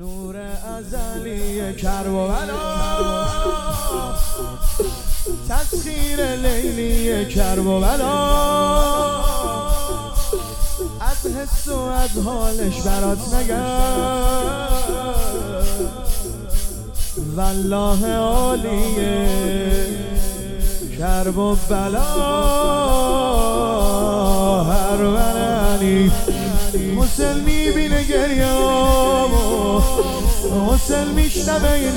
نور ازلی کربلا، تسخیر لیلی کربلا، از حس و از حالش برات نگم، والله عالیه کرب و بلا. هر علی حسین میبینه گریه‌امو، حسین میشنوه این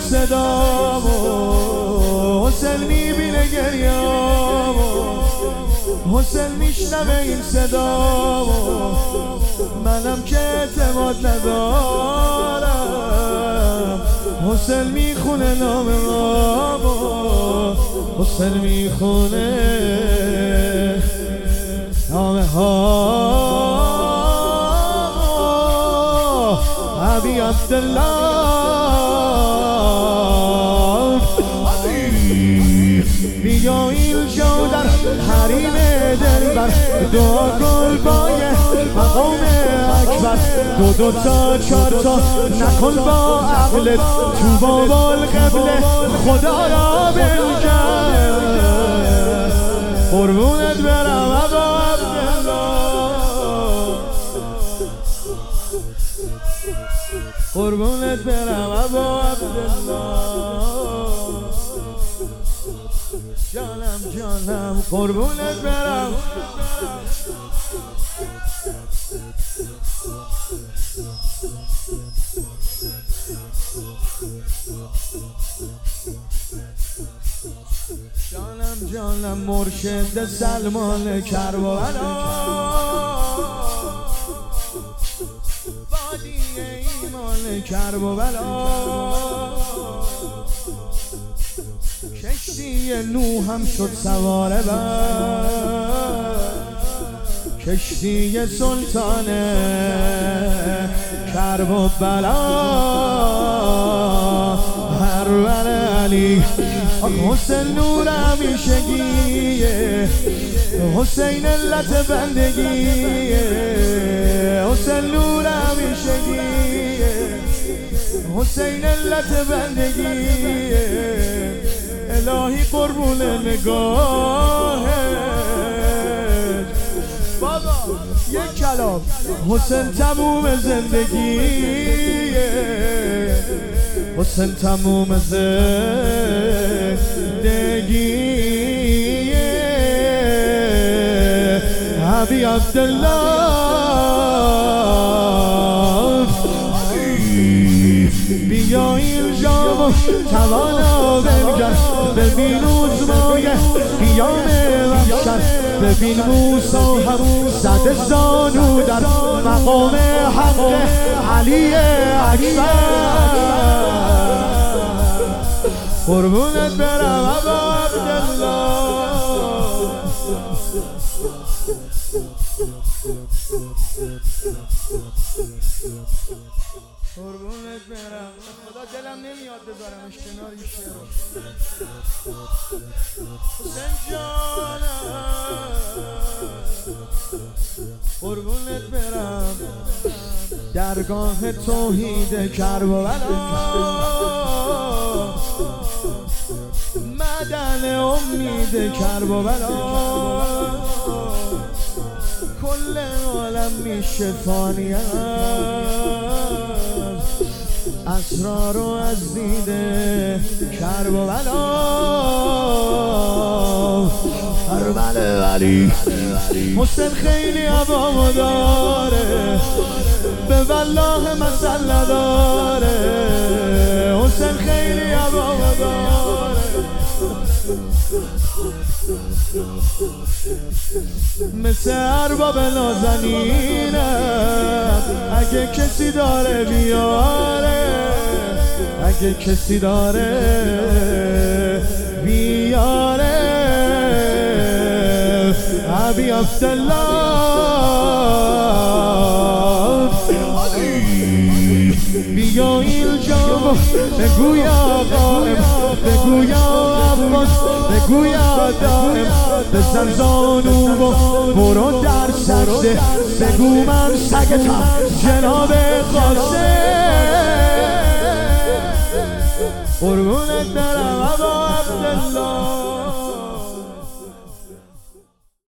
صدامو، حسین میبینه گریه‌امو، حسین میشنوه این صدامو. منم که اعتماد ندارم، حسین میخونه نام مامو، حسین میخونه نام ها. ابی عبدالله بیا اینجا در حریم دلبر، دعا کن پای مقام اکبر، دو تا چار تا نکن با عقلت، تو بابا القبله خدا را بنگر. قربونت برم ابا عبدالله، قربونت برم ابا عبدالله، جانم جانم قربونت برم. جانم جانم مرشد سلمان کربلا، وادی ایمان کربلا، کشتی نوح هم شد سواره بر، کشتی سلطان کرب و بلا. هر علی حسین نور همیشگیه، حسین علت بندگیه، حسین نور همیشگیه، حسین علت بندگیه. الهی قربون نگاهت بابا، یک کلام حسین تموم زندگیه، حسین تموم زندگیه. ابی عبدالله بیا اینجا توانا بنگر، ببین اوزمای قیام وحشت، ببین موسی هم زده زانو در مقام حق علی اکبر. قربونت برم ابا عبدالله، قربونت برم. خدا دلم نمیاد بذارمش کنار این شعر. حسین جانم قربونت برم، درگاه توحید کربلا، مدن امید کربلا، کل عالم میشه فانی اسرار و از دیده کربلا. هر علی حسین خیلی عبامو داره، به والله مسئله داره، حسین خیلی عبامو داره. مثل ارباب نازنینه، اگه کسی داره بیاره، اگه کسی داره بیاره. ابی عبدالله بیا اینجا بگو یا قائم، بگو یا عباس، بگو یا دائم، بزن زانو و برو در سجده، بگو من سگتم جناب قاسم. قربونت برم ابا عبدالله.